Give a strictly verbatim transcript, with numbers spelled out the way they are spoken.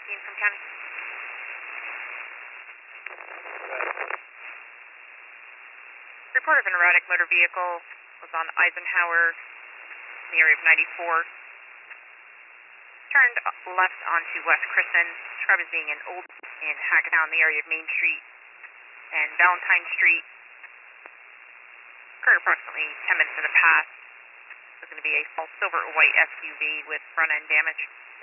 Dean from County. Report of an erratic motor vehicle was on Eisenhower in the area of ninety-four. Turned left onto West Kristen, described as being in Old in Hackettstown, the area of Main Street and Valentine Street. Occurred approximately ten minutes in the past. It was going to be a false silver or white S U V with front end damage.